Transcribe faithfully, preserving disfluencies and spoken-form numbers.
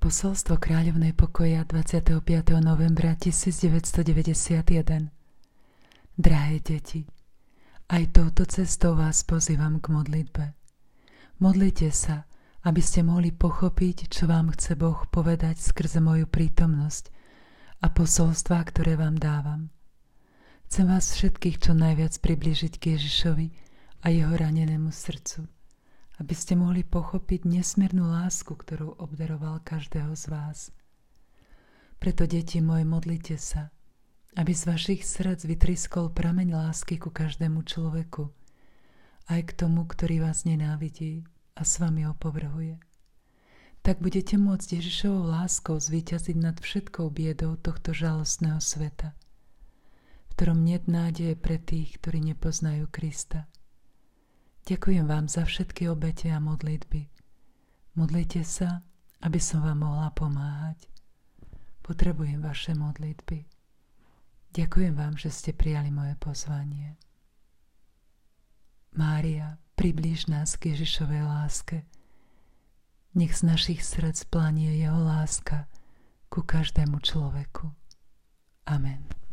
Posolstvo Kráľovnej pokoja dvadsiateho piateho novembra tisícdeväťstodeväťdesiatjeden. Drahé deti, aj touto cestou vás pozývam k modlitbe. Modlite sa, aby ste mohli pochopiť, čo vám chce Boh povedať skrze moju prítomnosť a posolstvá, ktoré vám dávam. Chcem vás všetkých čo najviac priblížiť k Ježišovi a jeho ranenému srdcu, aby ste mohli pochopiť nesmiernu lásku, ktorú obdaroval každého z vás. Preto, deti moje, modlite sa, aby z vašich srdc vytriskol prameň lásky ku každému človeku, aj k tomu, ktorý vás nenávidí a s vami opovrhuje. Tak budete môcť Ježišovou láskou zvíťaziť nad všetkou biedou tohto žalostného sveta, v ktorom niet nádeje pre tých, ktorí nepoznajú Krista. Ďakujem vám za všetky obete a modlitby. Modlite sa, aby som vám mohla pomáhať. Potrebujem vaše modlitby. Ďakujem vám, že ste prijali moje pozvanie. Mária, priblíž nás k Ježišovej láske. Nech z našich srdc planie jeho láska ku každému človeku. Amen.